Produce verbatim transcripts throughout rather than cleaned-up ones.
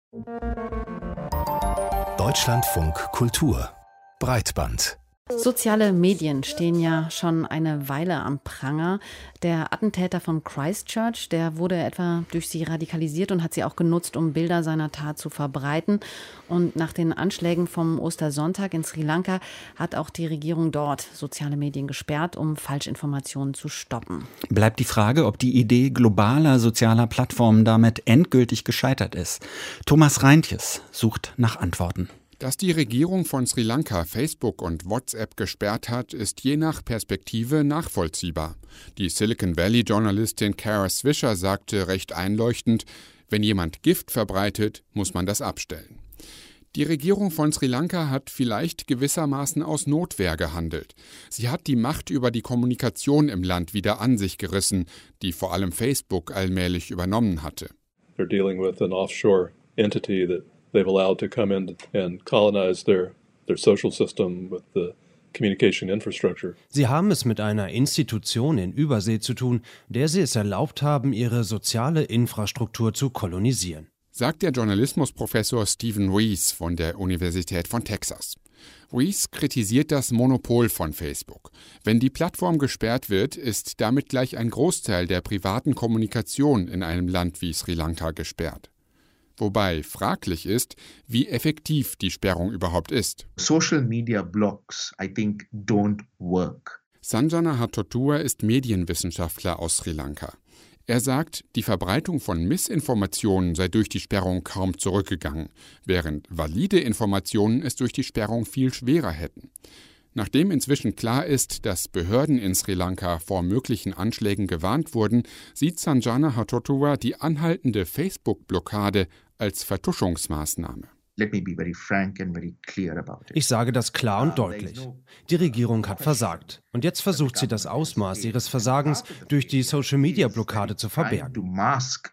Deutschlandfunk Kultur Breitband. Soziale Medien stehen ja schon eine Weile am Pranger. Der Attentäter von Christchurch, der wurde etwa durch sie radikalisiert und hat sie auch genutzt, um Bilder seiner Tat zu verbreiten. Und nach den Anschlägen vom Ostersonntag in Sri Lanka hat auch die Regierung dort soziale Medien gesperrt, um Falschinformationen zu stoppen. Bleibt die Frage, ob die Idee globaler sozialer Plattformen damit endgültig gescheitert ist. Thomas Reintjes sucht nach Antworten. Dass die Regierung von Sri Lanka Facebook und WhatsApp gesperrt hat, ist je nach Perspektive nachvollziehbar. Die Silicon Valley-Journalistin Kara Swisher sagte recht einleuchtend, wenn jemand Gift verbreitet, muss man das abstellen. Die Regierung von Sri Lanka hat vielleicht gewissermaßen aus Notwehr gehandelt. Sie hat die Macht über die Kommunikation im Land wieder an sich gerissen, die vor allem Facebook allmählich übernommen hatte. They're dealing with an offshore entity that they've allowed to come in and colonize their, their social system with the communication infrastructure. Sie haben es mit einer Institution in Übersee zu tun, der sie es erlaubt haben, ihre soziale Infrastruktur zu kolonisieren, sagt der Journalismusprofessor Stephen Rees von der Universität von Texas. Rees kritisiert das Monopol von Facebook. Wenn die Plattform gesperrt wird, ist damit gleich ein Großteil der privaten Kommunikation in einem Land wie Sri Lanka gesperrt. Wobei fraglich ist, wie effektiv die Sperrung überhaupt ist. Social media blocks, I think, don't work. Sanjana Hattotua ist Medienwissenschaftler aus Sri Lanka. Er sagt, die Verbreitung von Missinformationen sei durch die Sperrung kaum zurückgegangen, während valide Informationen es durch die Sperrung viel schwerer hätten. Nachdem inzwischen klar ist, dass Behörden in Sri Lanka vor möglichen Anschlägen gewarnt wurden, sieht Sanjana Hattotua die anhaltende Facebook-Blockade als Vertuschungsmaßnahme. Let me be very frank and very clear about it. Ich sage das klar und deutlich. Die Regierung hat versagt. Und jetzt versucht sie, das Ausmaß ihres Versagens durch die Social-Media-Blockade zu verbergen. To mask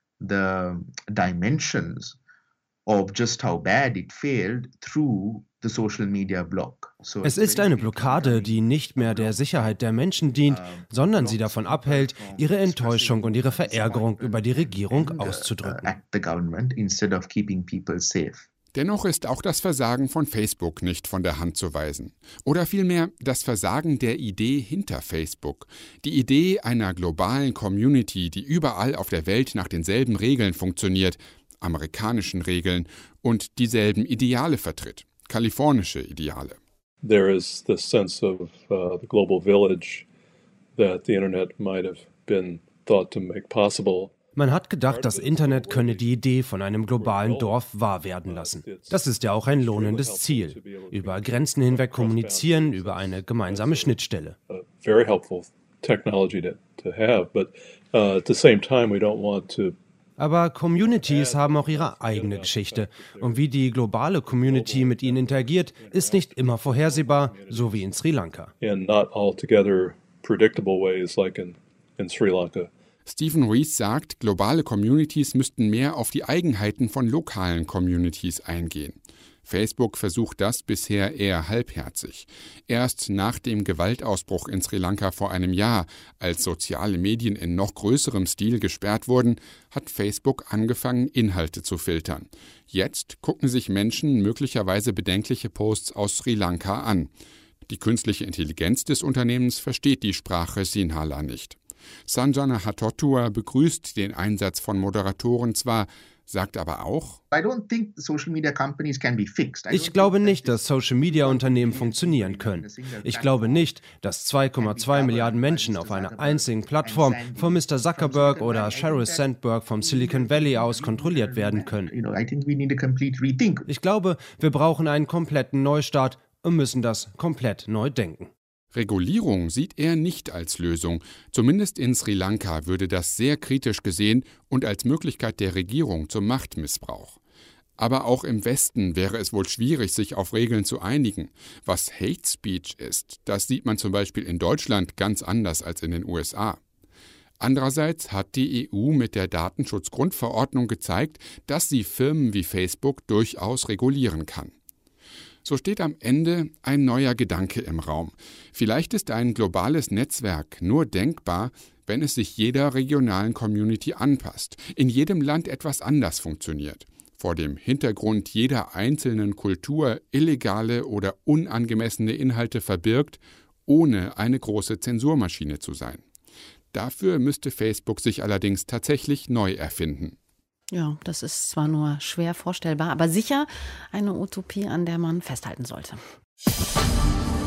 the dimensions of just how bad it failed through the social media block. So es ist eine Blockade, die nicht mehr der Sicherheit der Menschen dient, sondern sie davon abhält, ihre Enttäuschung und ihre Verärgerung über die Regierung auszudrücken. Dennoch ist auch das Versagen von Facebook nicht von der Hand zu weisen. Oder vielmehr das Versagen der Idee hinter Facebook. Die Idee einer globalen Community, die überall auf der Welt nach denselben Regeln funktioniert, amerikanischen Regeln, und dieselben Ideale vertritt. Kalifornische Ideale. There is this sense of uh, the global village that the Internet might have been thought to make possible. Man hat gedacht, das Internet könne die Idee von einem globalen Dorf wahr werden lassen. Das ist ja auch ein lohnendes Ziel. Über Grenzen hinweg kommunizieren, über eine gemeinsame Schnittstelle. Very helpful technology to, to have, but uh, at the same time we don't want to. Aber Communities haben auch ihre eigene Geschichte. Und wie die globale Community mit ihnen interagiert, ist nicht immer vorhersehbar, so wie in Sri Lanka. And not altogether predictable ways like in, in Sri Lanka. Stephen Rees sagt, globale Communities müssten mehr auf die Eigenheiten von lokalen Communities eingehen. Facebook versucht das bisher eher halbherzig. Erst nach dem Gewaltausbruch in Sri Lanka vor einem Jahr, als soziale Medien in noch größerem Stil gesperrt wurden, hat Facebook angefangen, Inhalte zu filtern. Jetzt gucken sich Menschen möglicherweise bedenkliche Posts aus Sri Lanka an. Die künstliche Intelligenz des Unternehmens versteht die Sprache Sinhala nicht. Sanjana Hattotua begrüßt den Einsatz von Moderatoren zwar, sagt aber auch, ich glaube nicht, dass Social-Media-Unternehmen funktionieren können. Ich glaube nicht, dass zwei Komma zwei Milliarden Menschen auf einer einzigen Plattform von Mister Zuckerberg oder Sheryl Sandberg vom Silicon Valley aus kontrolliert werden können. Ich glaube, wir brauchen einen kompletten Neustart und müssen das komplett neu denken. Regulierung sieht er nicht als Lösung. Zumindest in Sri Lanka würde das sehr kritisch gesehen und als Möglichkeit der Regierung zum Machtmissbrauch. Aber auch im Westen wäre es wohl schwierig, sich auf Regeln zu einigen. Was Hate Speech ist, das sieht man zum Beispiel in Deutschland ganz anders als in den U S A. Andererseits hat die E U mit der Datenschutzgrundverordnung gezeigt, dass sie Firmen wie Facebook durchaus regulieren kann. So steht am Ende ein neuer Gedanke im Raum. Vielleicht ist ein globales Netzwerk nur denkbar, wenn es sich jeder regionalen Community anpasst, in jedem Land etwas anders funktioniert. vor dem Hintergrund jeder einzelnen Kultur illegale oder unangemessene Inhalte verbirgt, ohne eine große Zensurmaschine zu sein. Dafür müsste Facebook sich allerdings tatsächlich neu erfinden. Ja, das ist zwar nur schwer vorstellbar, aber sicher eine Utopie, an der man festhalten sollte.